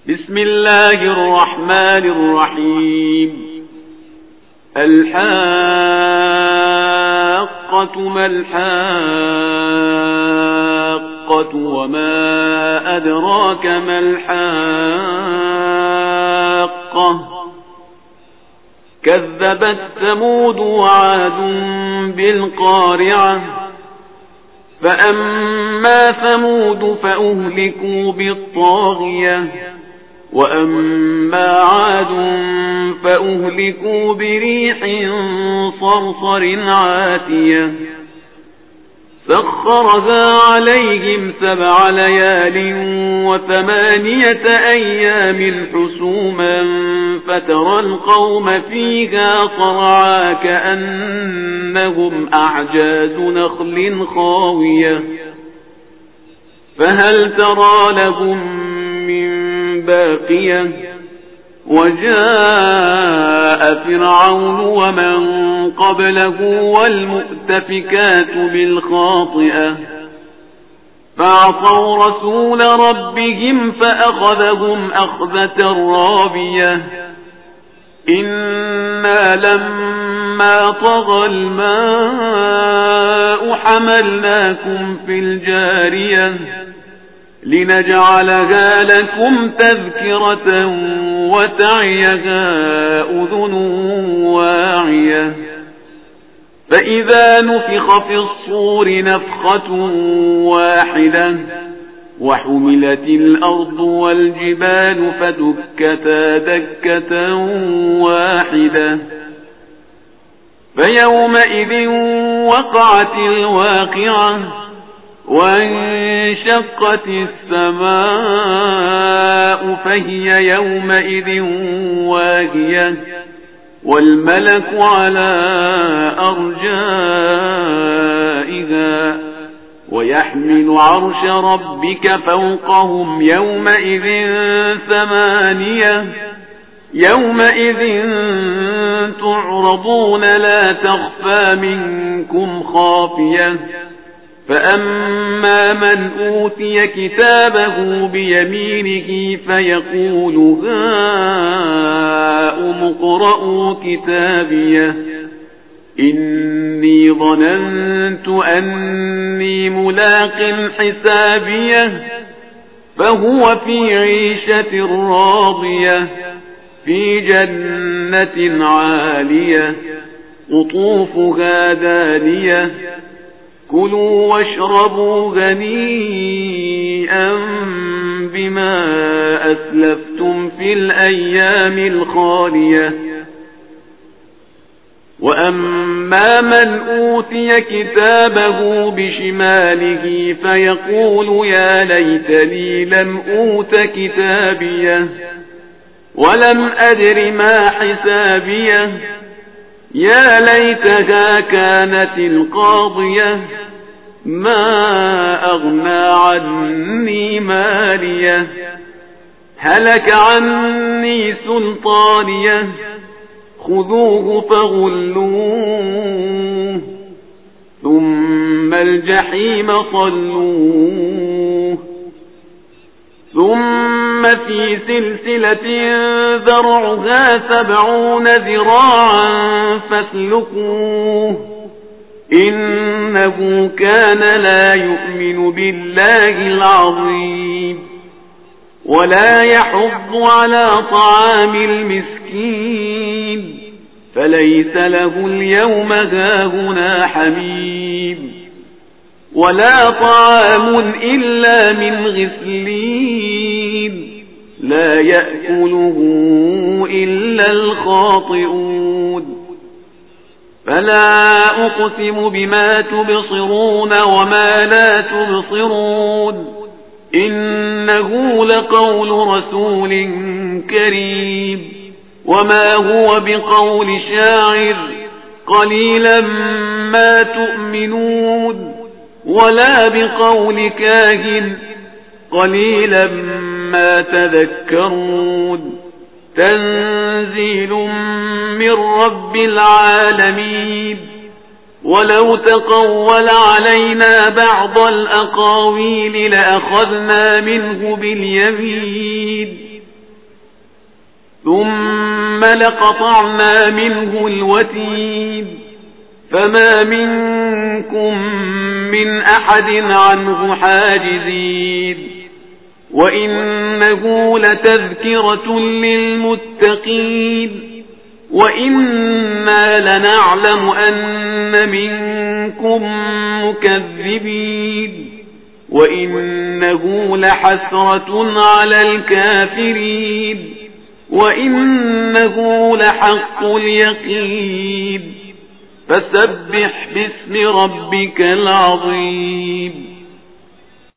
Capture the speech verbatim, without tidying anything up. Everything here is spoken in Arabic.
بسم الله الرحمن الرحيم. الحاقة ما الحاقة وما أدراك ما الحاقة كذبت ثمود وعاد بالقارعة فأما ثمود فأهلكوا بالطاغية وأما عاد فأهلكوا بريح صرصر عاتية سخرها عليهم سبع ليال وثمانية أيام حسوما فترى القوم فيها صرعا كأنهم أعجاز نخل خاوية فهل ترى لهم من باقية وجاء فرعون ومن قبله والمؤتفكات بالخاطئة فعصوا رسول ربهم فأخذهم أخذة رابية إنا لما طغى الماء حملناكم في الجارية لنجعلها لكم تذكرة وتعيها أذن واعية فإذا نفخ في الصور نفخة واحدة وحملت الأرض والجبال فدكتا دكة واحدة فيومئذ وقعت الواقعة وانشقت السماء فهي يومئذ واهية والملك على أرجائها ويحمل عرش ربك فوقهم يومئذ ثمانية يومئذ تعرضون لا تخفى منكم خافية فأما من أوتي كتابه بيمينه فيقول هاؤم اقرءوا كتابيه إني ظننت أني ملاق حسابيه فهو في عيشة راضية في جنة عالية قطوفها دانية كلوا واشربوا هنيئا بما أسلفتم في الأيام الخالية وأما من أوتي كتابه بشماله فيقول يا ليتني لم أوت كتابيه ولم أدر ما حسابيه يا ليتها كانت القاضية ما أغنى عني ماليه هلك عني سلطانيه خذوه فغلوه ثم الجحيم صلوه ثم في سلسلة ذرعها سبعون ذراعا فاسلكوه إنه كان لا يؤمن بالله العظيم ولا يحض على طعام المسكين فليس له اليوم هاهنا حميم ولا طعام إلا من غسلين لا يأكله إلا الخاطئون فلا أقسم بما تبصرون وما لا تبصرون إنه لقول رسول كريم وما هو بقول شاعر قليلا ما تؤمنون ولا بقول كاهن قليلا ما تذكرون تنزيل من رب العالمين ولو تقول علينا بعض الأقاويل لأخذنا منه باليمين ثم لقطعنا منه الوتين فما منكم من أحد عنه حاجزين وإنه لتذكرة للمتقين وإنا لنعلم أن منكم مكذبين وإنه لحسرة على الكافرين وإنه لحق اليقين فسبح باسم ربك العظيم